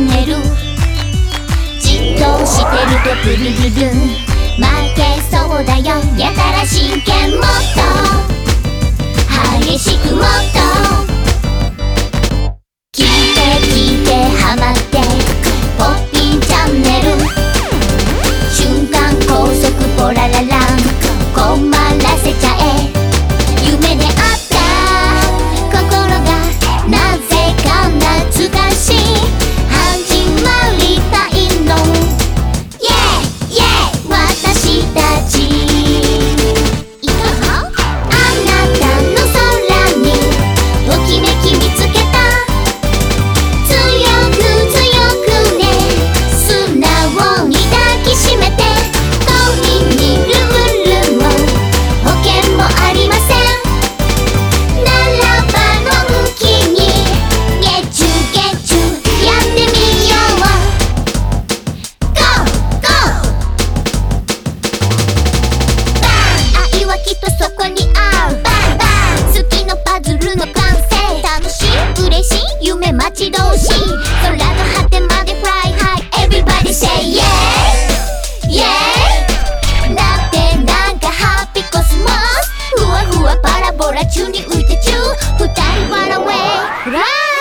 ンネルじっとしてるとプルルル負けそうだよやたら真剣もっと激しくもっと聞いて聞いてハマってポッピンチャンネル瞬間高速ポラララン困らせちゃえ夢であった心がなぜか懐かしい始まりたいの Yeah Yeah 私たちいかがあなたの空にときめき見つけた強く強くね素直に抱きしめて恋にルールも保険もありませんならばのんきにゲチュゲチュやってみよう Go! Go! バン愛はきっとそこにあるバンバン好きのパズルの完成楽しい嬉しい夢待ち遠しい空の果てまで Fly high Everybody say yeah Yeah だってなんかハッピーコスモスふわふわパラボラ宙に浮いてちゅ二人 Run away Run